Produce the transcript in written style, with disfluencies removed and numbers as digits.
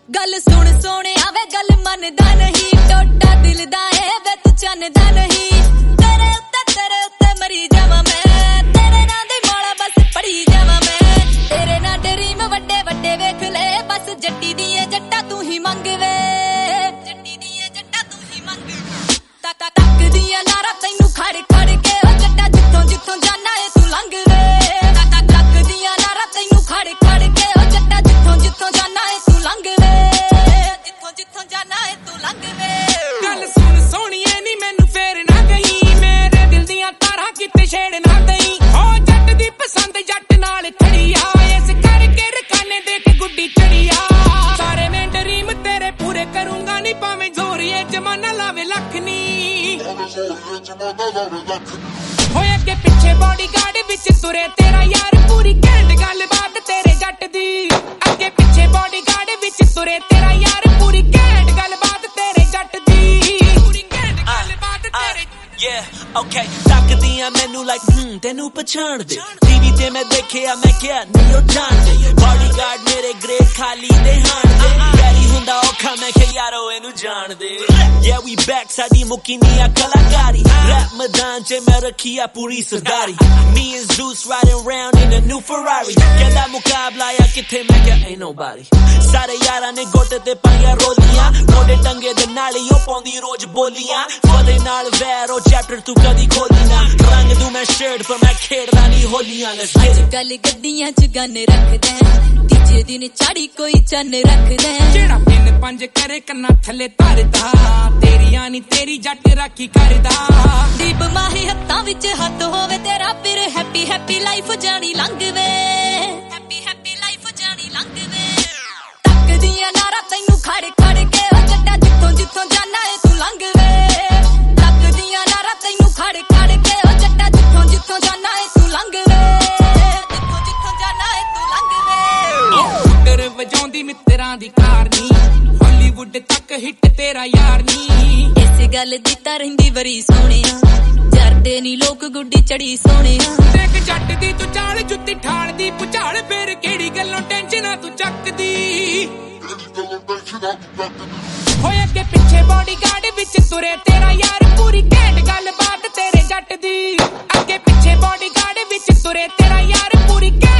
गल सुन सोने आवे गल मनदा नहीं टोटा दिल दा ए वे तू चन्नदा नहीं तेरे उत्ते मरी जावां मैं तेरे नां दी मौला बस पड़ी जावां मैं तेरे नां ड्रीम वड्डे वड्डे वेख ले बस जट्टी दी ए जट्टा तू ही मंग वे जट्टी दी ए जट्टा तू ही मंग तक तक दियां नारा तैनू खड़ खड़ के ओ जट्टा जिथों जिथों जाना ए तू लंघ वे तक तक दियां नारा तैनू खड़ खड़ के ओ जट्टा जिथों जिथों जाना ए तू लंघ वे जिथों जिथों जाना ए तू लंघ वे गल सुन सोहणिए नी मैनू फेर ना गई मेरे दिल दियां तारां किते छेड़ ना दई ओ जट दी पसंद जट नाल खड़ी आ इस करके रखाने दे के गुड्डी चढ़ी आ सारे मैं ड्रीम तेरे पूरे करूंगा नी भावें जोर ये जमाना लावे लख नी होए अगे पिछे बॉडीगार्ड विच तुरे तेरा यार पूरी घैंट गलबात तेरे जट दी अगे पिछे बॉडीगार्ड विच तुरे तेरा यार पूरी घैंट गलबात तेरे जट दी पूरी घैंट गलबात तेरे Yeah, okay, ताकदियां मैनू like तेनू पछाण दे टीवी ते मैं देखिया मैं क्या नहीं ओ जान दे बॉडीगार्ड मेरे ग्रेड खाली दे हाण दे गैरी हुंदा औखा मैं के यारो एनू जान दे Yeah, we back साडी मुक्की नी आ कलाकारी रैप मैदान च मैं रखिया पूरी सरदारी Me and Zeus riding around in a new Ferrari कहदा मुकाबला या किथे मैं क्या ain't nobody सारे यारां ने गोटे ते पाईया रोलियां मोडे टंगे दे नाल ओ पौंदी रोज बोलियां फदे नाल वैर चैप्टर तू कदी खोली ना रंग दूं मैं शर्ट पर मैं खेड़दा नहीं होलियां अजकल गड्डियां च गन रखदे तीजे दिन चाड़ी कोई चन रखदे जेड़ा 3-5 करे कन्ना थले धरदा तेरी आनी तेरी जट राखी करदा दीप माही हत्थां विच हत्थ होवे तेरा फिर हैप्पी हैप्पी लाइफ जानी लंघ वे हैप्पी हैप्पी लाइफ जानी लंघ वे तक दियां नारा तैनू खड़ खड़ के ओ जट्टा जिथों जिथों जाना ए तू लंघ वे तक दियां नारा तैनू खड़ खड़ के ओ जट्टा जिथों जिथों जाना ए तू लंघ वे जिथों जिथों जाना ए तू लंघ वे कर वजाउंदी मित्तरां दी कार नी हॉलीवुड तक हिट तेरा यार नी इस गल दी तां रहिंदी वरी सोहणिया जरदे नी लोक गुड्डी चढ़ी सोहणिया देख जट दी तू चाल जुत्ती ठाण दी पुचाल फिर केड़ी गल्लों टेंशना तू चकदी होए अगे पिछे बॉडीगार्ड विच तुरे तेरा यार पूरी घैंट गलबात तेरे जट दी अगे पिछे बॉडीगार्ड विच तुरे तेरा यार पूरी घैंट